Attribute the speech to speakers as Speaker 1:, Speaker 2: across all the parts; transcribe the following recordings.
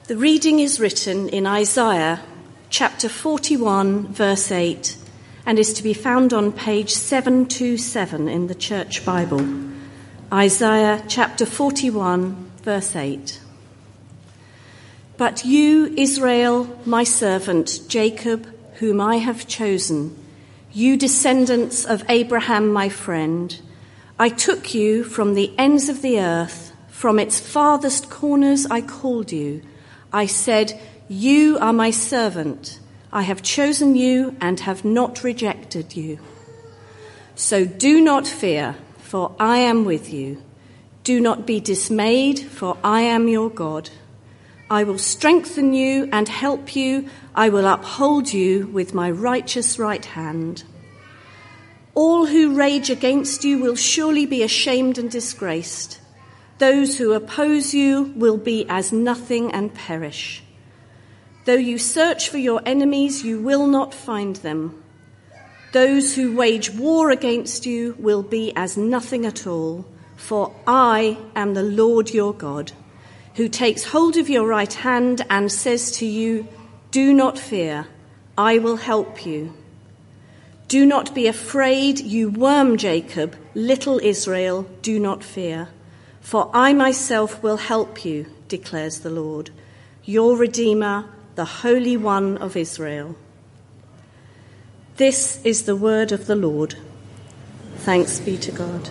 Speaker 1: The reading is written in Isaiah chapter 41 verse 8 and is to be found on page 727 in the Church Bible. Isaiah chapter 41 verse 8. But you, Israel, my servant, Jacob, whom I have chosen, you descendants of Abraham, my friend, I took you from the ends of the earth, from its farthest corners I called you. I said, you are my servant. I have chosen you and have not rejected you. So do not fear, for I am with you. Do not be dismayed, for I am your God. I will strengthen you and help you. I will uphold you with my righteous right hand. All who rage against you will surely be ashamed and disgraced. Those who oppose you will be as nothing and perish. Though you search for your enemies, you will not find them. Those who wage war against you will be as nothing at all, for I am the Lord your God, who takes hold of your right hand and says to you, do not fear, I will help you. Do not be afraid, you worm Jacob, little Israel, do not fear. For I myself will help you, declares the Lord, your Redeemer, the Holy One of Israel. This is the word of the Lord. Thanks be to God.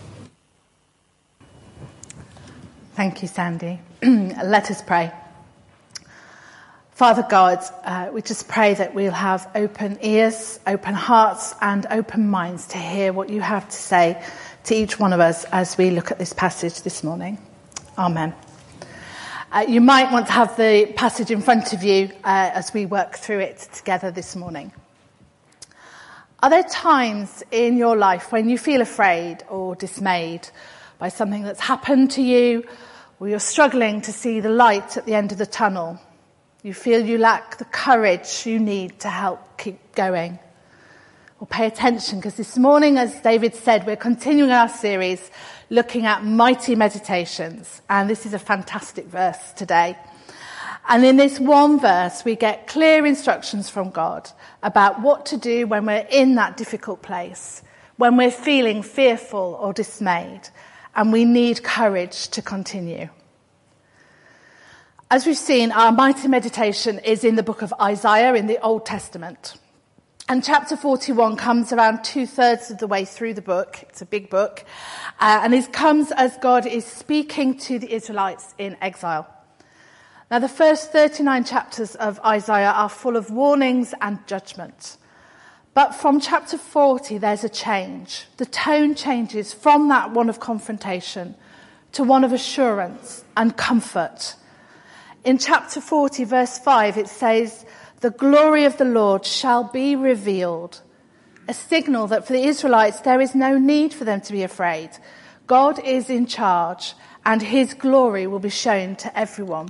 Speaker 2: Thank you, Sandy. Let us pray. Father God, we just pray that we'll have open ears, open hearts, and open minds to hear what you have to say to each one of us as we look at this passage this morning. Amen. You might want to have the passage in front of you as we work through it together this morning. Are there times in your life when you feel afraid or dismayed by something that's happened to you, or you're struggling to see the light at the end of the tunnel? You feel you lack the courage you need to help keep going? Well, pay attention, because this morning, as David said, we're continuing our series looking at mighty meditations. And this is a fantastic verse today. And in this one verse, we get clear instructions from God about what to do when we're in that difficult place, when we're feeling fearful or dismayed, and we need courage to continue. As we've seen, our mighty meditation is in the book of Isaiah in the Old Testament. And chapter 41 comes around 2/3 of the way through the book. It's a big book. And it comes as God is speaking to the Israelites in exile. Now, the first 39 chapters of Isaiah are full of warnings and judgment. But from chapter 40, there's a change. The tone changes from that one of confrontation to one of assurance and comfort. In chapter 40, verse 5, it says, the glory of the Lord shall be revealed. A signal that for the Israelites, there is no need for them to be afraid. God is in charge, and his glory will be shown to everyone.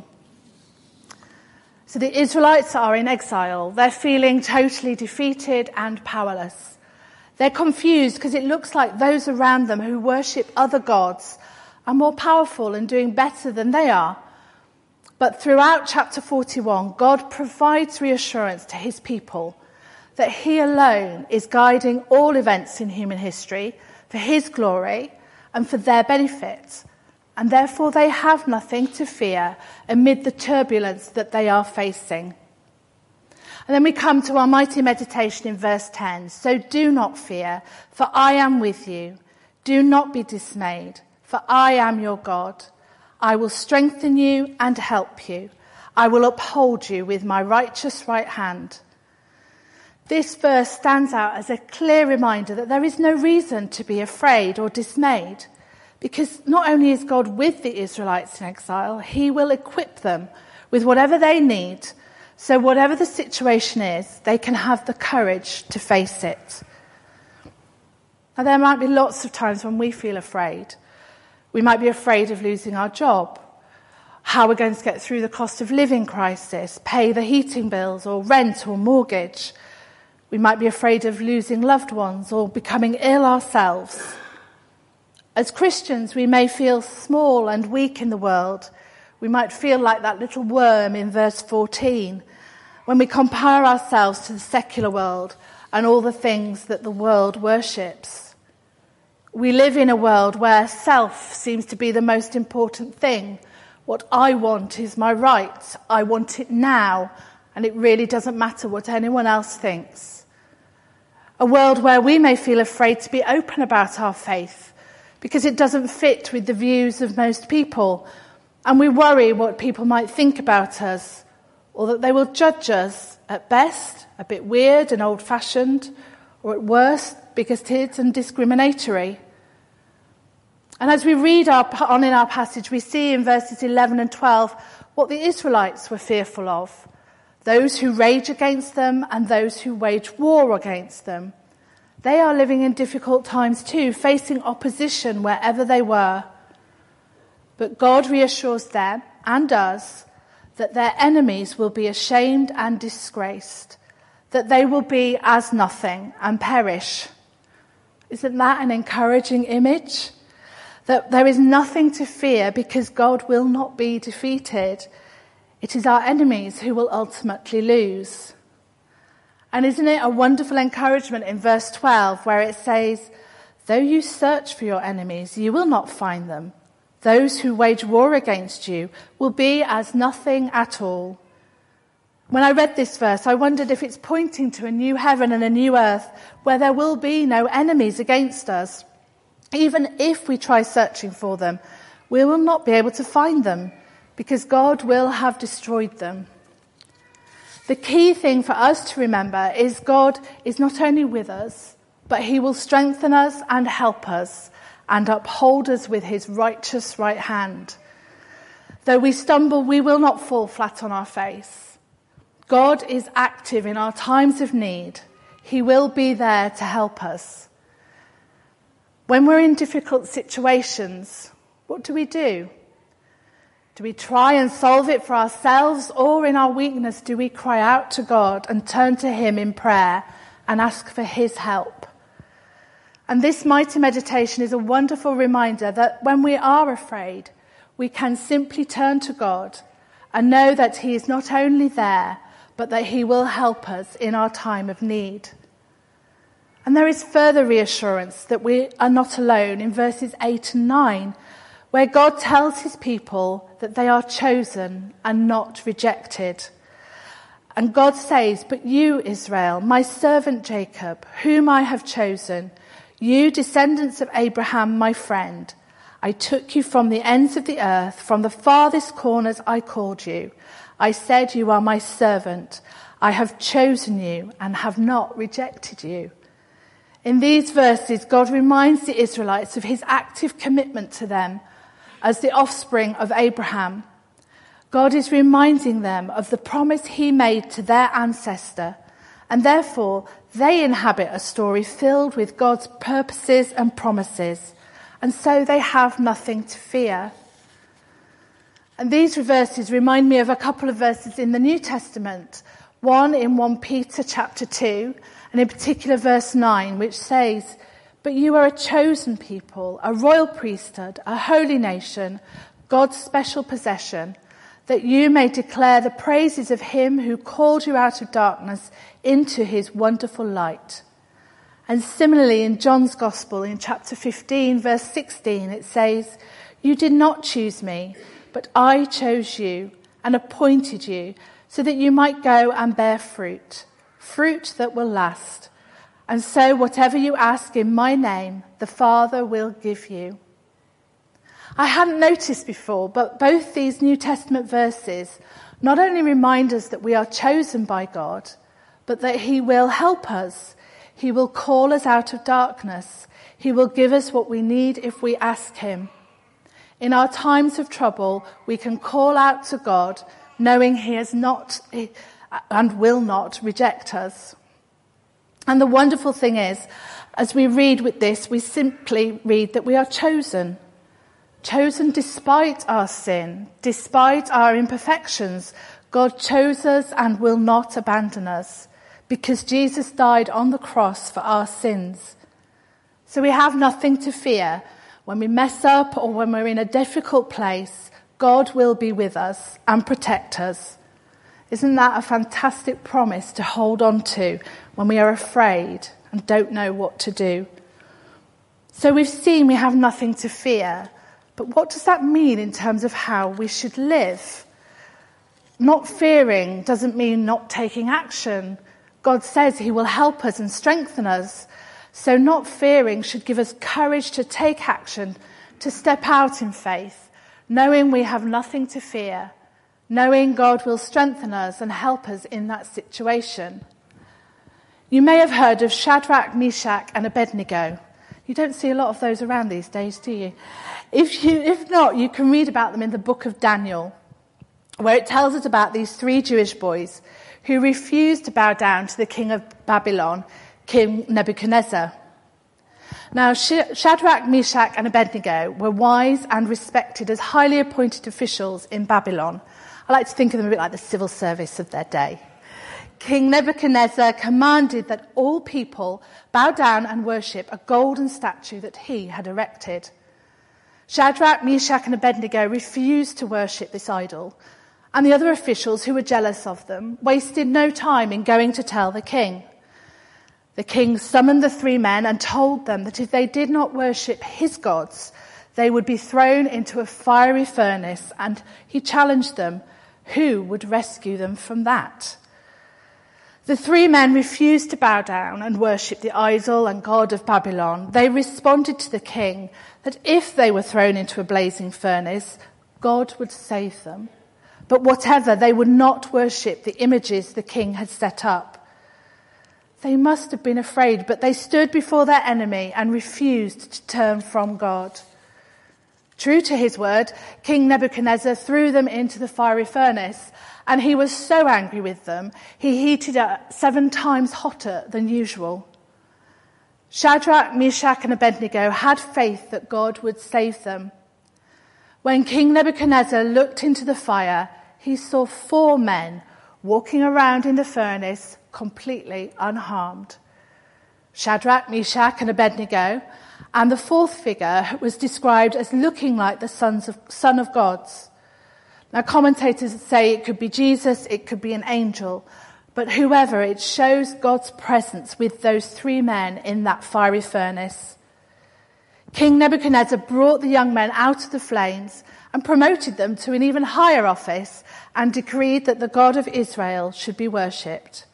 Speaker 2: So the Israelites are in exile. They're feeling totally defeated and powerless. They're confused because it looks like those around them who worship other gods are more powerful and doing better than they are. But throughout chapter 41, God provides reassurance to his people that he alone is guiding all events in human history for his glory and for their benefit. And therefore they have nothing to fear amid the turbulence that they are facing. And then we come to our mighty meditation in verse 10. So do not fear, for I am with you. Do not be dismayed, for I am your God. I will strengthen you and help you. I will uphold you with my righteous right hand. This verse stands out as a clear reminder that there is no reason to be afraid or dismayed, because not only is God with the Israelites in exile, he will equip them with whatever they need, so whatever the situation is, they can have the courage to face it. Now, there might be lots of times when we feel afraid. We might be afraid of losing our job, how we're going to get through the cost of living crisis, pay the heating bills or rent or mortgage. We might be afraid of losing loved ones or becoming ill ourselves. As Christians, we may feel small and weak in the world. We might feel like that little worm in verse 14 when we compare ourselves to the secular world and all the things that the world worships. We live in a world where self seems to be the most important thing. What I want is my right. I want it now, and it really doesn't matter what anyone else thinks. A world where we may feel afraid to be open about our faith because it doesn't fit with the views of most people, and we worry what people might think about us, or that they will judge us, at best, a bit weird and old-fashioned, or at worst, bigoted and discriminatory. And as we read on in our passage, we see in verses 11 and 12 what the Israelites were fearful of. Those who rage against them and those who wage war against them. They are living in difficult times too, facing opposition wherever they were. But God reassures them and us that their enemies will be ashamed and disgraced, that they will be as nothing and perish. Isn't that an encouraging image? That there is nothing to fear because God will not be defeated. It is our enemies who will ultimately lose. And isn't it a wonderful encouragement in verse 12 where it says, though you search for your enemies, you will not find them. Those who wage war against you will be as nothing at all. When I read this verse, I wondered if it's pointing to a new heaven and a new earth where there will be no enemies against us. Even if we try searching for them, we will not be able to find them because God will have destroyed them. The key thing for us to remember is God is not only with us, but he will strengthen us and help us and uphold us with his righteous right hand. Though we stumble, we will not fall flat on our face. God is active in our times of need. He will be there to help us. When we're in difficult situations, what do? Do we try and solve it for ourselves, or in our weakness do we cry out to God and turn to him in prayer and ask for his help? And this mighty meditation is a wonderful reminder that when we are afraid, we can simply turn to God and know that he is not only there, but that he will help us in our time of need. And there is further reassurance that we are not alone in verses 8 and 9, where God tells his people that they are chosen and not rejected. And God says, but you, Israel, my servant Jacob, whom I have chosen, you descendants of Abraham, my friend, I took you from the ends of the earth, from the farthest corners I called you. I said, you are my servant. I have chosen you and have not rejected you. In these verses, God reminds the Israelites of his active commitment to them as the offspring of Abraham. God is reminding them of the promise he made to their ancestor, and therefore they inhabit a story filled with God's purposes and promises, and so they have nothing to fear. And these verses remind me of a couple of verses in the New Testament, one in 1 Peter chapter 2, and in particular verse 9, which says, but you are a chosen people, a royal priesthood, a holy nation, God's special possession, that you may declare the praises of him who called you out of darkness into his wonderful light. And similarly in John's Gospel, in chapter 15, verse 16, it says, you did not choose me, but I chose you and appointed you so that you might go and bear fruit, fruit that will last. And so whatever you ask in my name, the Father will give you. I hadn't noticed before, but both these New Testament verses not only remind us that we are chosen by God, but that he will help us. He will call us out of darkness. He will give us what we need if we ask him. In our times of trouble, we can call out to God, knowing he has not and will not reject us. And the wonderful thing is, as we read with this, we simply read that we are chosen. Chosen despite our sin, despite our imperfections. God chose us and will not abandon us because Jesus died on the cross for our sins. So we have nothing to fear. When we mess up or when we're in a difficult place, God will be with us and protect us. Isn't that a fantastic promise to hold on to when we are afraid and don't know what to do? So we've seen we have nothing to fear, but what does that mean in terms of how we should live? Not fearing doesn't mean not taking action. God says he will help us and strengthen us. So not fearing should give us courage to take action, to step out in faith, knowing we have nothing to fear, knowing God will strengthen us and help us in that situation. You may have heard of Shadrach, Meshach and Abednego. You don't see a lot of those around these days, do you? If not, you can read about them in the book of Daniel, where it tells us about these 3 Jewish boys who refused to bow down to the king of Babylon, King Nebuchadnezzar. Now, Shadrach, Meshach and Abednego were wise and respected as highly appointed officials in Babylon. I like to think of them a bit like the civil service of their day. King Nebuchadnezzar commanded that all people bow down and worship a golden statue that he had erected. Shadrach, Meshach and Abednego refused to worship this idol, and the other officials who were jealous of them wasted no time in going to tell the king. The king summoned the 3 men and told them that if they did not worship his gods, they would be thrown into a fiery furnace, and he challenged them, who would rescue them from that? The 3 men refused to bow down and worship the idol and god of Babylon. They responded to the king that if they were thrown into a blazing furnace, God would save them. But whatever, they would not worship the images the king had set up. They must have been afraid, but they stood before their enemy and refused to turn from God. True to his word, King Nebuchadnezzar threw them into the fiery furnace, and he was so angry with them, he heated it 7 times hotter than usual. Shadrach, Meshach and Abednego had faith that God would save them. When King Nebuchadnezzar looked into the fire, he saw 4 men walking around in the furnace completely unharmed. Shadrach, Meshach and Abednego, and the 4th figure was described as looking like the son of gods. Now, commentators say it could be Jesus, it could be an angel, but whoever, it shows God's presence with those 3 men in that fiery furnace. King Nebuchadnezzar brought the young men out of the flames and promoted them to an even higher office and decreed that the God of Israel should be worshipped.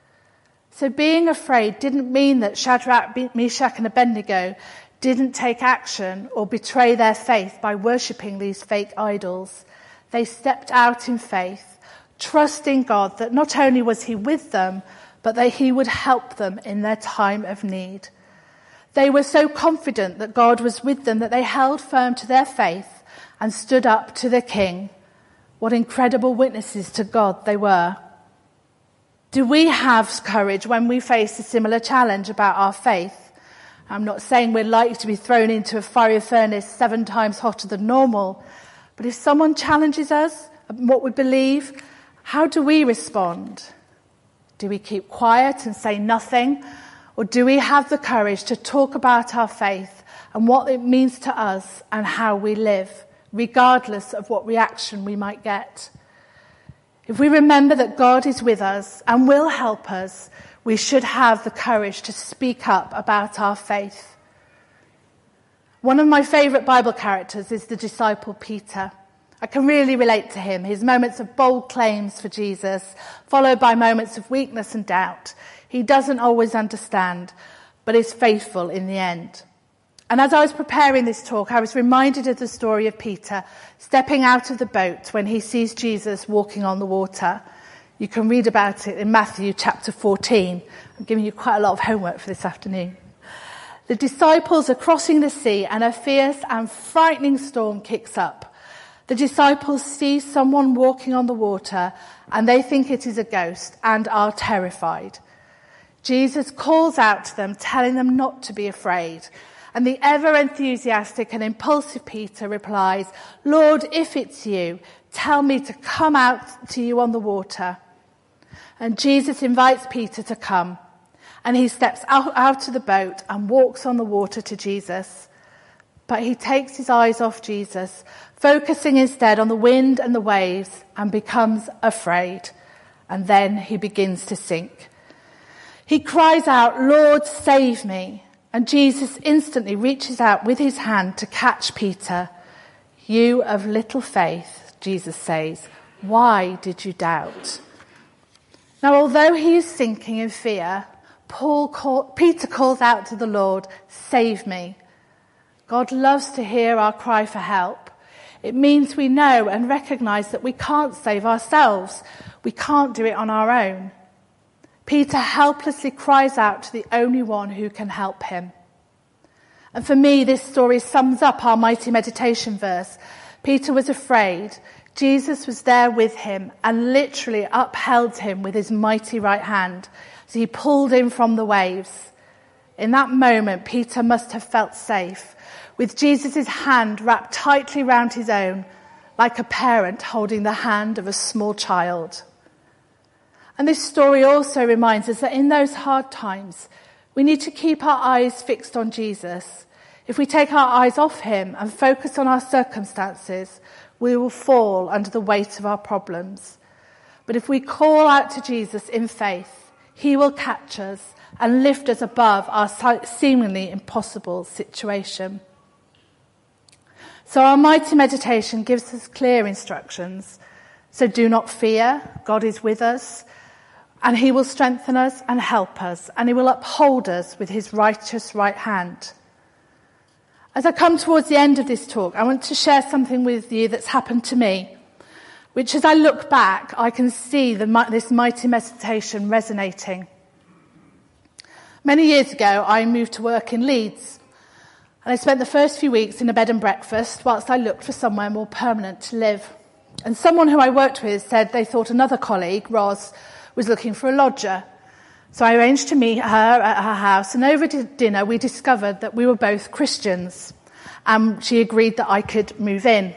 Speaker 2: So being afraid didn't mean that Shadrach, Meshach and Abednego didn't take action or betray their faith by worshipping these fake idols. They stepped out in faith, trusting God that not only was he with them, but that he would help them in their time of need. They were so confident that God was with them that they held firm to their faith and stood up to the king. What incredible witnesses to God they were. Do we have courage when we face a similar challenge about our faith? I'm not saying we're likely to be thrown into a fiery furnace 7 times hotter than normal, but if someone challenges us and what we believe, how do we respond? Do we keep quiet and say nothing? Or do we have the courage to talk about our faith and what it means to us and how we live, regardless of what reaction we might get? If we remember that God is with us and will help us, we should have the courage to speak up about our faith. One of my favourite Bible characters is the disciple Peter. I can really relate to him. His moments of bold claims for Jesus, followed by moments of weakness and doubt. He doesn't always understand, but is faithful in the end. And as I was preparing this talk, I was reminded of the story of Peter stepping out of the boat when he sees Jesus walking on the water. You can read about it in Matthew chapter 14. I'm giving you quite a lot of homework for this afternoon. The disciples are crossing the sea and a fierce and frightening storm kicks up. The disciples see someone walking on the water and they think it is a ghost and are terrified. Jesus calls out to them, telling them not to be afraid. And the ever-enthusiastic and impulsive Peter replies, "Lord, if it's you, tell me to come out to you on the water." And Jesus invites Peter to come. And he steps out of the boat and walks on the water to Jesus. But he takes his eyes off Jesus, focusing instead on the wind and the waves, and becomes afraid. And then he begins to sink. He cries out, "Lord, save me." And Jesus instantly reaches out with his hand to catch Peter. "You of little faith," Jesus says, "why did you doubt?" Now, although he is sinking in fear, Peter calls out to the Lord, "Save me." God loves to hear our cry for help. It means we know and recognise that we can't save ourselves. We can't do it on our own. Peter helplessly cries out to the only one who can help him. And for me, this story sums up our mighty meditation verse. Peter was afraid. Jesus was there with him and literally upheld him with his mighty right hand as he pulled him from the waves. In that moment, Peter must have felt safe, with Jesus' hand wrapped tightly round his own, like a parent holding the hand of a small child. And this story also reminds us that in those hard times, we need to keep our eyes fixed on Jesus. If we take our eyes off him and focus on our circumstances, we will fall under the weight of our problems. But if we call out to Jesus in faith, he will catch us and lift us above our seemingly impossible situation. So our mighty meditation gives us clear instructions. So do not fear, God is with us, and he will strengthen us and help us, and he will uphold us with his righteous right hand. As I come towards the end of this talk, I want to share something with you that's happened to me, which as I look back, I can see this mighty meditation resonating. Many years ago, I moved to work in Leeds, and I spent the first few weeks in a bed and breakfast whilst I looked for somewhere more permanent to live. And someone who I worked with said they thought another colleague, Ros, was looking for a lodger. So I arranged to meet her at her house, and over dinner we discovered that we were both Christians, and she agreed that I could move in.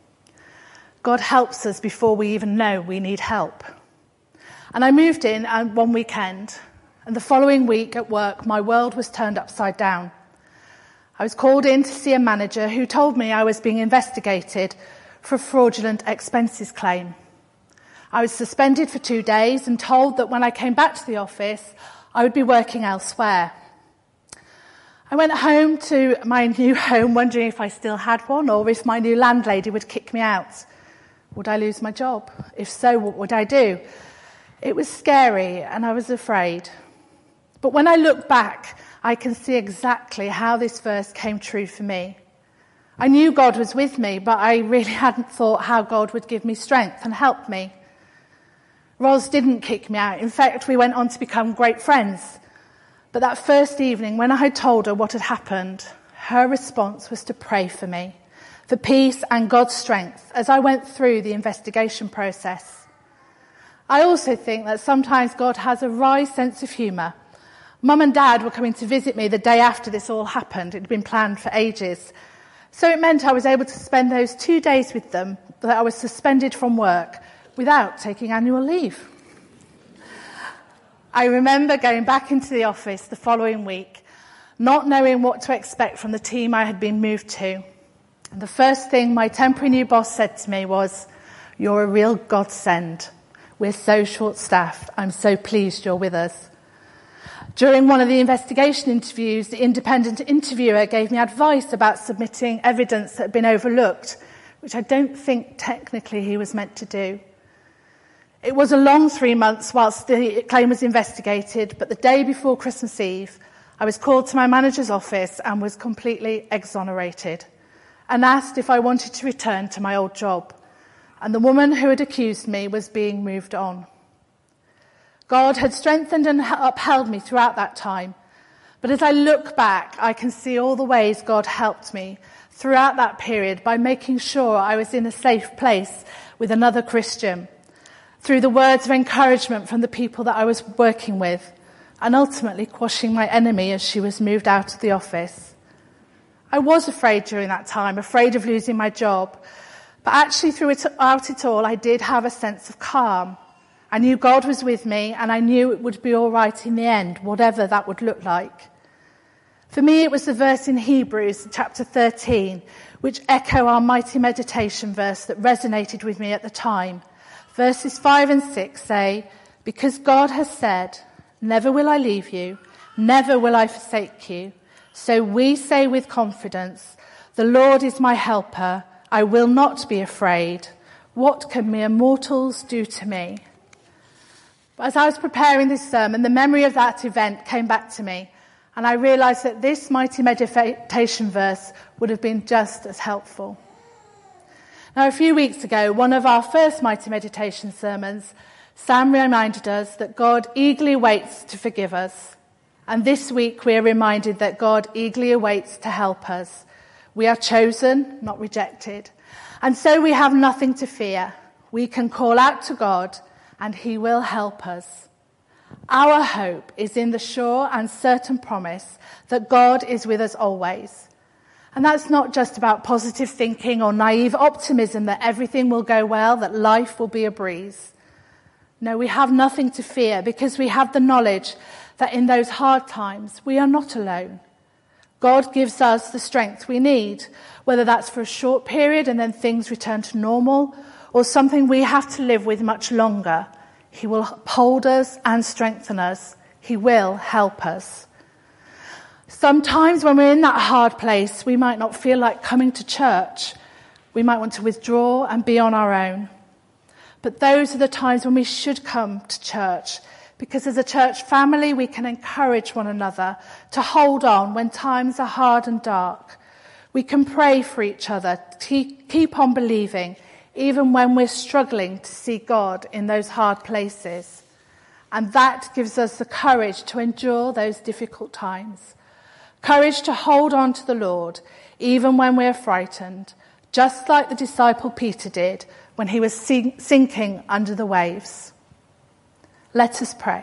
Speaker 2: God helps us before we even know we need help. And I moved in one weekend, and the following week at work my world was turned upside down. I was called in to see a manager who told me I was being investigated for a fraudulent expenses claim. I was suspended for 2 days and told that when I came back to the office, I would be working elsewhere. I went home to my new home wondering if I still had one or if my new landlady would kick me out. Would I lose my job? If so, what would I do? It was scary and I was afraid. But when I look back, I can see exactly how this verse came true for me. I knew God was with me, but I really hadn't thought how God would give me strength and help me. Ros didn't kick me out. In fact, we went on to become great friends. But that first evening, when I had told her what had happened, her response was to pray for me, for peace and God's strength as I went through the investigation process. I also think that sometimes God has a wry sense of humour. Mum and Dad were coming to visit me the day after this all happened. It had been planned for ages. So it meant I was able to spend those 2 days with them, that I was suspended from work, without taking annual leave. I remember going back into the office the following week, not knowing what to expect from the team I had been moved to. And the first thing my temporary new boss said to me was, "You're a real godsend. We're so short-staffed. I'm so pleased you're with us." During one of the investigation interviews, the independent interviewer gave me advice about submitting evidence that had been overlooked, which I don't think technically he was meant to do. It was a long 3 months whilst the claim was investigated, but the day before Christmas Eve, I was called to my manager's office and was completely exonerated and asked if I wanted to return to my old job. And the woman who had accused me was being moved on. God had strengthened and upheld me throughout that time. But as I look back, I can see all the ways God helped me throughout that period by making sure I was in a safe place with another Christian, through the words of encouragement from the people that I was working with, and ultimately quashing my enemy as she was moved out of the office. I was afraid during that time, afraid of losing my job. But actually throughout it all, I did have a sense of calm. I knew God was with me, and I knew it would be all right in the end, whatever that would look like. For me, it was the verse in Hebrews chapter 13, which echo our mighty meditation verse that resonated with me at the time. Verses 5 and 6 say, "Because God has said, 'Never will I leave you, never will I forsake you.' So we say with confidence, 'The Lord is my helper. I will not be afraid. What can mere mortals do to me?'" But as I was preparing this sermon, the memory of that event came back to me, and I realised that this mighty meditation verse would have been just as helpful. Now, a few weeks ago, one of our first mighty meditation sermons, Sam reminded us that God eagerly waits to forgive us. And this week we are reminded that God eagerly awaits to help us. We are chosen, not rejected. And so we have nothing to fear. We can call out to God and he will help us. Our hope is in the sure and certain promise that God is with us always. And that's not just about positive thinking or naive optimism that everything will go well, that life will be a breeze. No, we have nothing to fear because we have the knowledge that in those hard times we are not alone. God gives us the strength we need, whether that's for a short period and then things return to normal, or something we have to live with much longer. He will uphold us and strengthen us. He will help us. Sometimes when we're in that hard place, we might not feel like coming to church. We might want to withdraw and be on our own. But those are the times when we should come to church, because as a church family, we can encourage one another to hold on when times are hard and dark. We can pray for each other, keep on believing, even when we're struggling to see God in those hard places. And that gives us the courage to endure those difficult times. Courage to hold on to the Lord, even when we're frightened, just like the disciple Peter did when he was sinking under the waves. Let us pray.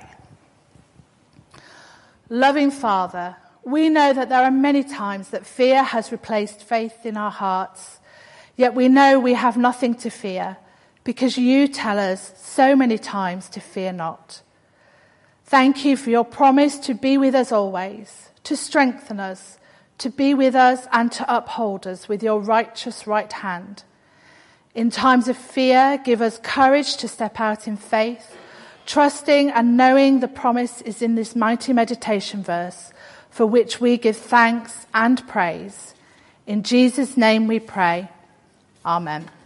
Speaker 2: Loving Father, we know that there are many times that fear has replaced faith in our hearts, yet we know we have nothing to fear because you tell us so many times to fear not. Thank you for your promise to be with us always, to strengthen us, to be with us and to uphold us with your righteous right hand. In times of fear, give us courage to step out in faith, trusting and knowing the promise is in this mighty meditation verse, for which we give thanks and praise. In Jesus' name we pray. Amen.